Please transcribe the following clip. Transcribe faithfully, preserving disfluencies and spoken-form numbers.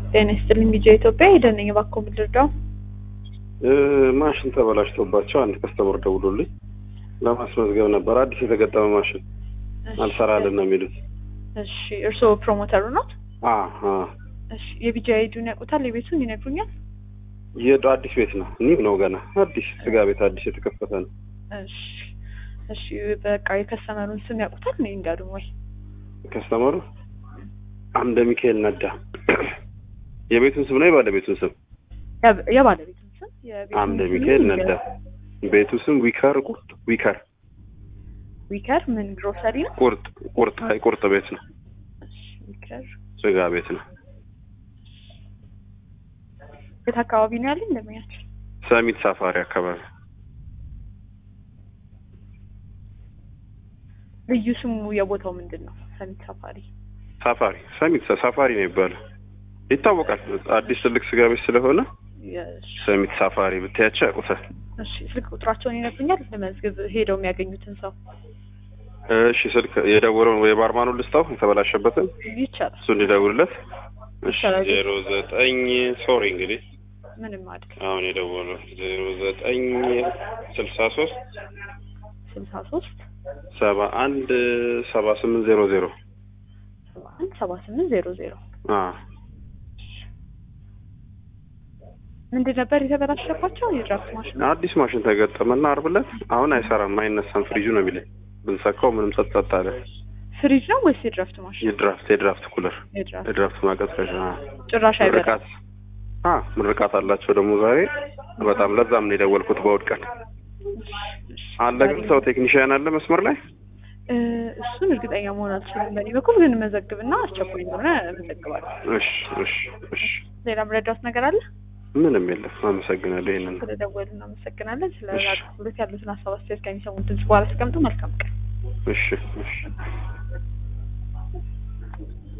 ጤና ይስጥልኝ ቢጄ ኢትዮጵያ ሄደን እባክዎ ምድርዳው እ ማሽን ተበላሽቶባቸው አንድ ከስተመር ደውሎልኝ ለማስመዝገብ ነበር። አዲስ የተገጠመ ማሽን አልሰራልን ነው የሚሉት። እሺ እርሶ ፕሮሞተሩ ነው? አዎ አዎ። እሺ የቢጄ አይዲውን ያውቁታል? የቤቱን ይነግሩኛል? የዶ አዲስ ቤት ነው ኒው ነው ገና አዲስ ስጋ ቤት አዲስ የተከፈተ ነው። እሺ እሺ በቃ የከስተመሩን ስም ያውቁታል? ነው እንጋዱም ወይ ከስተመሩ አምደ ሚካኤል ነዳ። የቤቱን ስም ነው የባለቤቱን ስም? የባለቤቱን ስም አምደ ሚካኤል ነዳ። ቤቱ ስም ዊከር ቁርጥ ዊከር ዊከር ምን ግሮሰሪ ነው? ቁርጥ ቁርጥ አይ ቁርጥ ቤት ነው። እሺ ዊከር ስጋ ቤት ነው። የት አካባቢ ነው ያለው? እንደምኛችሁ ሰሚት ሳፋሪ አካባቢ። ልዩ ስሙ የቦታው ምንድነው? ሰሚት ሳፋሪ ሳፋሪ ሰሚት ሳፋሪ ነው ይባላል። ይታወቃል። አዲስ ትልቅ ስጋ ቤት ስለሆነ ሰሚት ሳፋሪ ብታያቸው ያውቁታል። እሺ ስልክ ቁጥራቸውን ይነግሩኛል? ለመዝገብ ሄደው የሚያገኙትን ሰው። እሺ ስልክ የደወለውን ወይ ባርማኑን ልስታው የተበላሸበትን ይቻላል። እሱ እንዲደውልለት። እሺ ዜሮ ዘጠኝ ሶሪ እንግዲህ ምንም አይደል። አሁን የደወለው ዜሮ ዘጠኝ ስልሳ ሶስት ስልሳ ሶስት ሰባ አንድ ሰባ ስምንት ዜሮ ዜሮ ሰባ አንድ ሰባ ስምንት ዜሮ ዜሮ አ ምንድን ነበር የተበላሸባቸው? የድራፍት ማሽን አዲስ ማሽን ተገጠመና ዓርብ ዕለት አሁን አይሰራም አይነሳም ፍሪጁ ነው የሚለኝ። ብንሰካው ምንም ጸጥታ አለ። ፍሪጅ ነው ወይስ የድራፍት ማሽን? የድራፍት የድራፍት ኩለር የድራፍት ማቀዝቀዣ ጭራሽ አይበራም። አ ምርቃት አላቸው ደግሞ ዛሬ በጣም ለዛም ነው የደወልኩት በእሑድ ቀን። አለ ግን ሰው ቴክኒሻን አለ መስመር ላይ እሱን እርግጠኛ መሆን አልችልም። በእኔ በኩል ግን መዘግብና አስቸኳይ እንደሆነ መዘግባለሁ። እሺ እሺ እሺ። ሌላ ምረዳውት ነገር አለ? ምንም የለም። አመሰግናለሁ። ይሄንን ስለደወሉ እናመሰግናለን። ስለ አገልግሎት ያሉትን ሀሳብ አስተያየት ከሚሰሙን ድምጽ በኋላ ተቀምጡ። መልካም ቀን። እሺ እሺ።